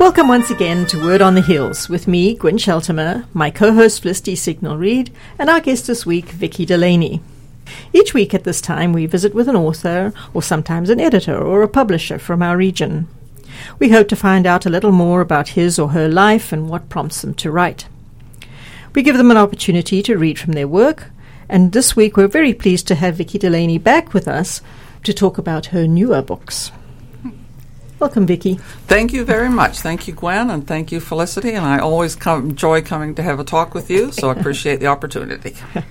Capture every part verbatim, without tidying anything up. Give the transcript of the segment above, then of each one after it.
Welcome once again to Word on the Hills with me, Gwen Sheltimer, my co-host Felicity Signal Reid, and our guest this week, Vicky Delaney. Each week at this time we visit with an author or sometimes an editor or a publisher from our region. We hope to find out a little more about his or her life and what prompts them to write. We give them an opportunity to read from their work, and this week we're very pleased to have Vicky Delaney back with us to talk about her newer books. Welcome, Vicky. Thank you very much. Thank you, Gwen, and thank you, Felicity. And I always come, enjoy coming to have a talk with you, so I appreciate the opportunity.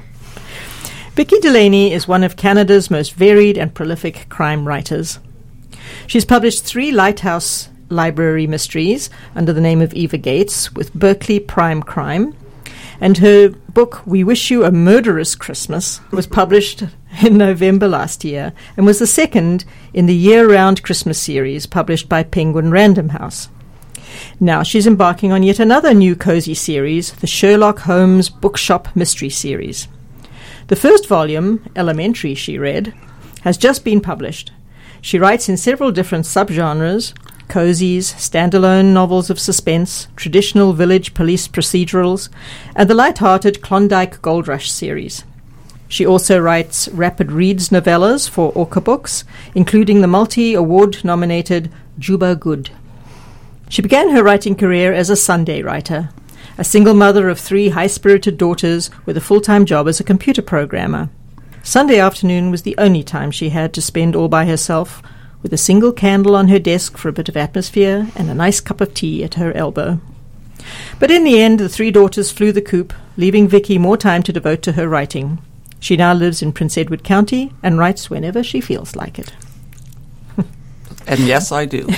Vicky Delaney is one of Canada's most varied and prolific crime writers. She's published three Lighthouse Library mysteries under the name of Eva Gates with Berkeley Prime Crime, and her book, We Wish You a Murderous Christmas, was published in November last year and was the second in the year-round Christmas series published by Penguin Random House. Now she's embarking on yet another new cozy series, the Sherlock Holmes Bookshop Mystery Series. The first volume, Elementary, she read, has just been published. She writes in several different subgenres: cozies, standalone novels of suspense, traditional village police procedurals, and the light-hearted Klondike Gold Rush series. She also writes rapid reads novellas for Orca Books, including the multi-award-nominated Juba Good. She began her writing career as a Sunday writer, a single mother of three high-spirited daughters with a full-time job as a computer programmer. Sunday afternoon was the only time she had to spend all by herself, with a single candle on her desk for a bit of atmosphere and a nice cup of tea at her elbow. But in the end, the three daughters flew the coop, leaving Vicky more time to devote to her writing. She now lives in Prince Edward County and writes whenever she feels like it. And yes, I do.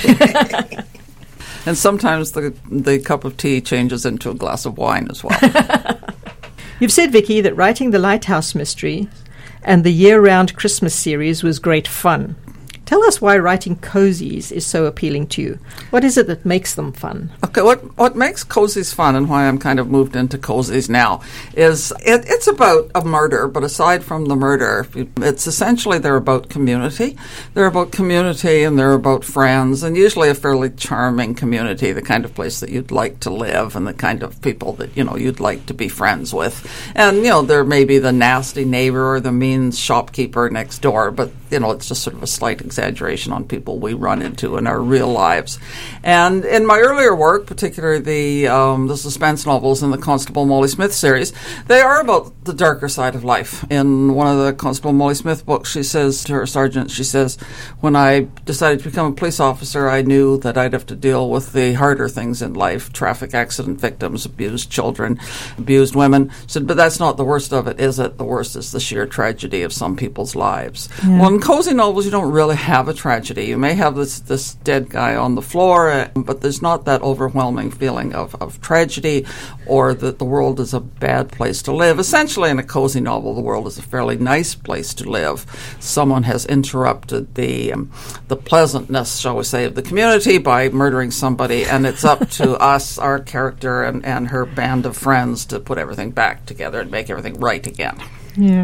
And sometimes the the cup of tea changes into a glass of wine as well. You've said, Vicky, that writing the Lighthouse Mystery and the year-round Christmas series was great fun. Tell us why writing cozies is so appealing to you. What is it that makes them fun? Okay, what what makes cozies fun and why I'm kind of moved into cozies now is it, it's about a murder, but aside from the murder, it's essentially they're about community. They're about community and they're about friends, and usually a fairly charming community, the kind of place that you'd like to live and the kind of people that, you know, you'd like to be friends with. And, you know, there may be the nasty neighbor or the mean shopkeeper next door, but, you know, it's just sort of a slight example. Exaggeration on people we run into in our real lives. And in my earlier work, particularly the um, the suspense novels in the Constable Molly Smith series, they are about the darker side of life. In one of the Constable Molly Smith books, she says to her sergeant, she says, when I decided to become a police officer, I knew that I'd have to deal with the harder things in life, traffic accident victims, abused children, abused women. She said, but that's not the worst of it, is it? The worst is the sheer tragedy of some people's lives. Yeah. Well, in cozy novels, you don't really have a tragedy. You may have this this dead guy on the floor, uh, but there's not that overwhelming feeling of, of tragedy or that the world is a bad place to live. Essentially, in a cozy novel, the world is a fairly nice place to live. Someone has interrupted the um, the pleasantness, shall we say, of the community by murdering somebody, and it's up to us, our character, and, and her band of friends to put everything back together and make everything right again. Yeah.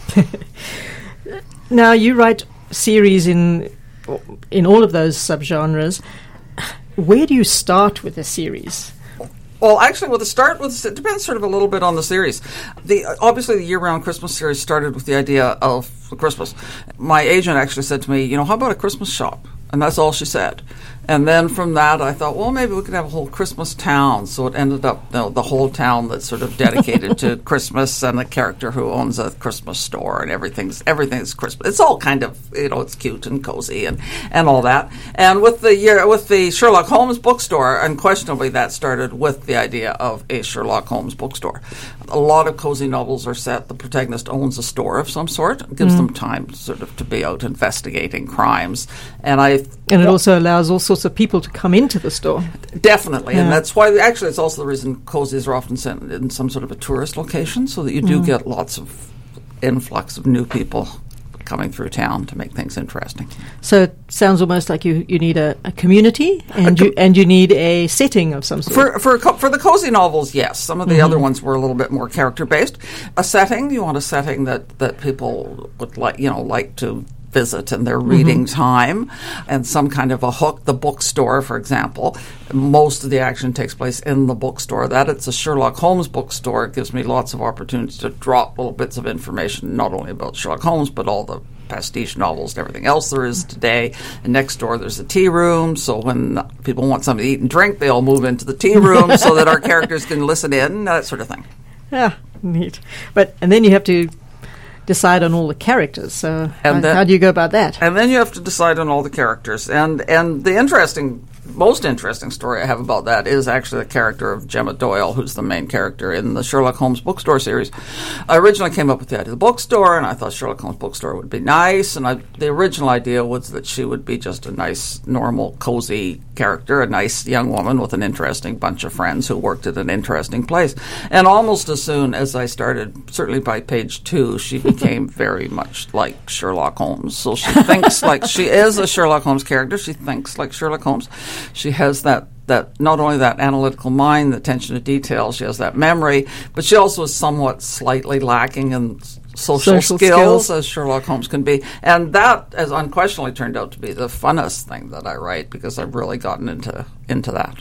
Now, you write series in in all of those subgenres. Where do you start with a series? Well, actually, with the start with it depends sort of a little bit on the series. The obviously the year-round Christmas series started with the idea of Christmas. My agent actually said to me, you know, how about a Christmas shop? And that's all she said. And then from that, I thought, well, maybe we could have a whole Christmas town. So it ended up, you know, the whole town that's sort of dedicated to Christmas, and a character who owns a Christmas store, and everything's everything's Christmas. It's all kind of, you know, it's cute and cozy and, and all that. And with the year with the Sherlock Holmes bookstore, unquestionably that started with the idea of a Sherlock Holmes bookstore. A lot of cozy novels are set. The protagonist owns a store of some sort. It gives mm. them time sort of to be out investigating crimes. And I and it also allows all sorts of people to come into the store. Definitely, yeah. And that's why, actually, it's also the reason cozies are often sent in some sort of a tourist location, so that you do mm. get lots of influx of new people coming through town to make things interesting. So it sounds almost like you, you need a, a community and a co- you and you need a setting of some sort. For for co- for the cozy novels, yes. Some of the mm-hmm. other ones were a little bit more character based. A setting, you want a setting that, that people would like, you know, like to visit and their reading mm-hmm. time and some kind of a hook. The bookstore, for example, most of the action takes place in the bookstore. That it's a Sherlock Holmes bookstore. It gives me lots of opportunities to drop little bits of information, not only about Sherlock Holmes, but all the pastiche novels and everything else there is today. And next door there's a tea room, so when people want something to eat and drink, they all move into the tea room so that our characters can listen in, that sort of thing. Yeah, neat. But and then you have to decide on all the characters. So how, then, how do you go about that? And then you have to decide on all the characters. And and the interesting, most interesting story I have about that is actually the character of Gemma Doyle, who's the main character in the Sherlock Holmes bookstore series. I originally came up with the idea of the bookstore, and I thought Sherlock Holmes bookstore would be nice. And I, the original idea was that she would be just a nice, normal, cozy character, a nice young woman with an interesting bunch of friends who worked at an interesting place. And almost as soon as I started, certainly by page two, she became very much like Sherlock Holmes. So she thinks like she is a Sherlock Holmes character. She thinks like Sherlock Holmes. She has that, that not only that analytical mind, the attention to detail, she has that memory, but she also is somewhat slightly lacking in social, social skills, skills, as Sherlock Holmes can be. And that has unquestionably turned out to be the funnest thing that I write, because I've really gotten into into that.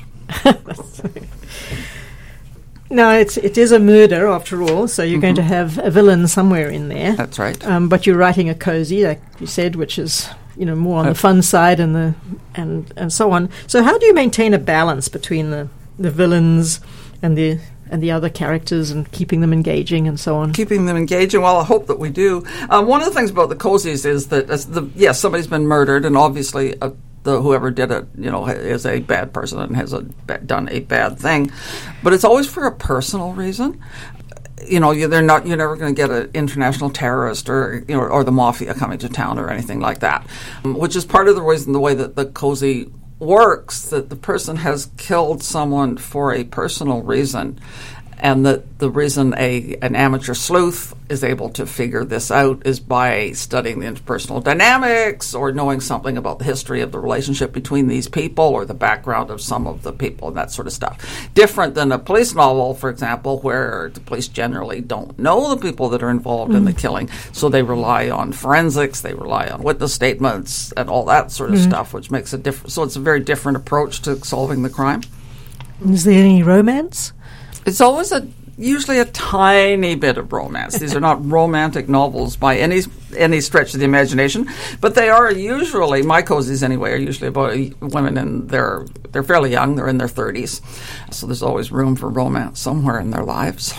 No, it's it is a murder after all, so you're mm-hmm. going to have a villain somewhere in there. That's right. Um, but you're writing a cozy, like you said, which is, you know, more on the fun side and the and and so on. So how do you maintain a balance between the, the villains and the and the other characters and keeping them engaging and so on? Keeping them engaging, well, I hope that we do. Um, one of the things about the cozies is that, as the yes, somebody's been murdered, and obviously uh, the whoever did it, you know, is a bad person and has a, done a bad thing, but it's always for a personal reason. You know, you, they're not. You're never going to get an international terrorist or you know, or the mafia coming to town or anything like that, um, which is part of the reason the way that the cozy works, that the person has killed someone for a personal reason, and that the reason a an amateur sleuth is able to figure this out is by studying the interpersonal dynamics or knowing something about the history of the relationship between these people or the background of some of the people and that sort of stuff. Different than a police novel, for example, where the police generally don't know the people that are involved mm. in the killing, so they rely on forensics, they rely on witness statements and all that sort of mm. stuff, which makes a difference. So it's a very different approach to solving the crime. Is there any romance? It's always a usually a tiny bit of romance. These are not romantic novels by any any stretch of the imagination, but they are usually, my cozies anyway, are usually about women in their, they're fairly young, they're in their thirties, so there's always room for romance somewhere in their lives.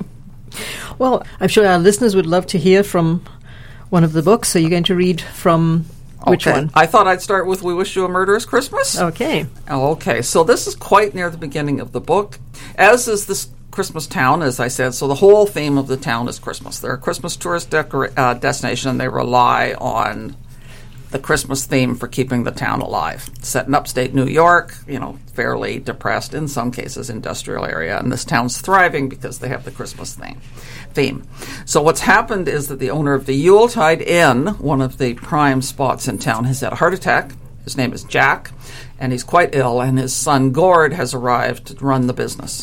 Well, I'm sure our listeners would love to hear from one of the books, so you're going to read from which okay. one? I thought I'd start with We Wish You a Murderous Christmas. Okay. Okay, so this is quite near the beginning of the book, as is this Christmas town, as I said. So the whole theme of the town is Christmas. They're a Christmas tourist decor- uh, destination, and they rely on the Christmas theme for keeping the town alive. Set in upstate New York, you know, fairly depressed, in some cases, industrial area, and this town's thriving because they have the Christmas theme. theme. So what's happened is that the owner of the Yuletide Inn, one of the prime spots in town, has had a heart attack. His name is Jack, and he's quite ill, and his son Gord has arrived to run the business.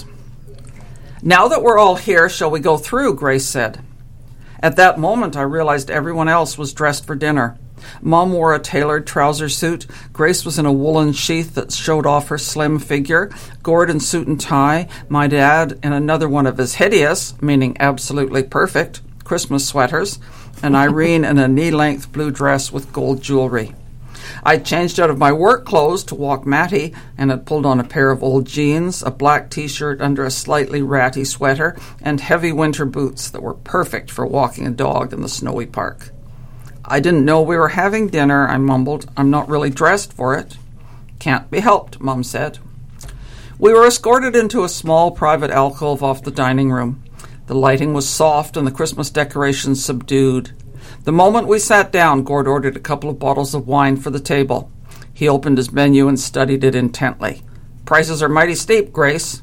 Now that we're all here, shall we go through, Grace said. At that moment, I realized everyone else was dressed for dinner. Mom wore a tailored trouser suit. Grace was in a woolen sheath that showed off her slim figure. Gord in suit and tie. My dad in another one of his hideous, meaning absolutely perfect, Christmas sweaters. And Irene in a knee-length blue dress with gold jewelry. I'd changed out of my work clothes to walk Matty and had pulled on a pair of old jeans, a black T-shirt under a slightly ratty sweater, and heavy winter boots that were perfect for walking a dog in the snowy park. I didn't know we were having dinner, I mumbled. I'm not really dressed for it. Can't be helped, Mum said. We were escorted into a small private alcove off the dining room. The lighting was soft and the Christmas decorations subdued. The moment we sat down, Gord ordered a couple of bottles of wine for the table. He opened his menu and studied it intently. Prices are mighty steep, Grace.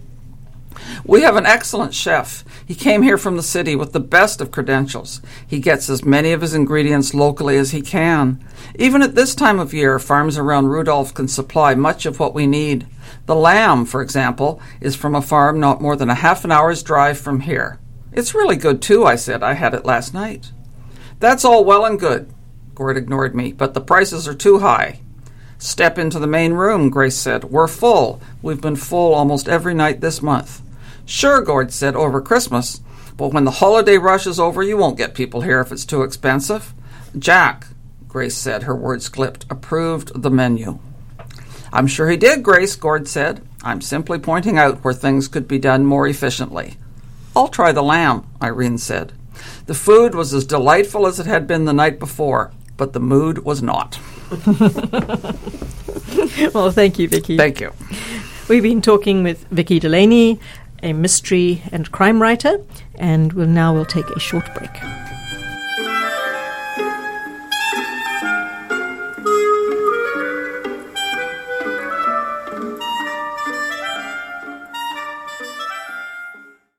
We have an excellent chef. He came here from the city with the best of credentials. He gets as many of his ingredients locally as he can. Even at this time of year, farms around Rudolph can supply much of what we need. The lamb, for example, is from a farm not more than a half an hour's drive from here. It's really good, too, I said. I had it last night. That's all well and good. Gord ignored me, but the prices are too high. Step into the main room, Grace said. We're full. We've been full almost every night this month. Sure, Gord said, over Christmas. But when the holiday rush is over, you won't get people here if it's too expensive. Jack, Grace said, her words clipped, approved the menu. I'm sure he did, Grace, Gord said. I'm simply pointing out where things could be done more efficiently. I'll try the lamb, Irene said. The food was as delightful as it had been the night before, but the mood was not. Well, thank you, Vicky. Thank you. We've been talking with Vicky Delaney, a mystery and crime writer, and we'll now we'll take a short break.